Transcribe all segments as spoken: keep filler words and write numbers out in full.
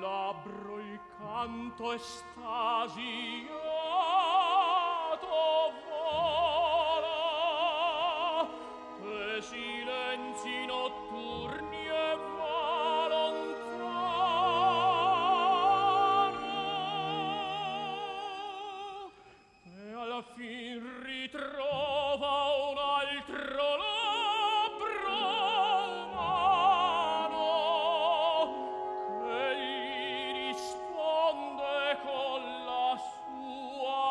labbro il canto estasiato vola, e silenzi notturni e va lontano, e alla fin ritrova un altro labbro umano che gli risponde con la sua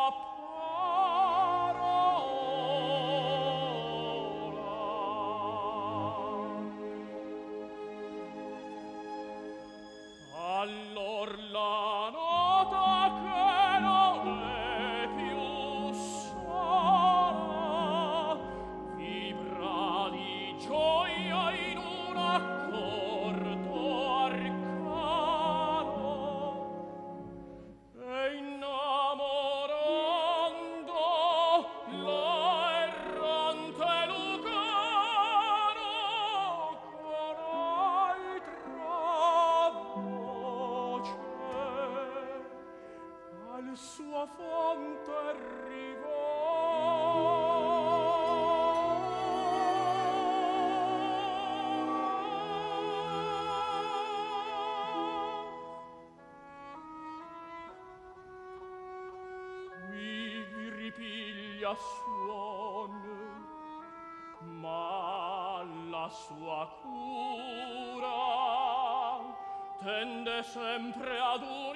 parola. Allor la nota che non è più sola vibra di gioia in un accordo arcano, e innamorando l'errante Lugano con altra voce al sua fonte arrivò. Qui ripiglia suon, ma la sua cura tende sempre ad un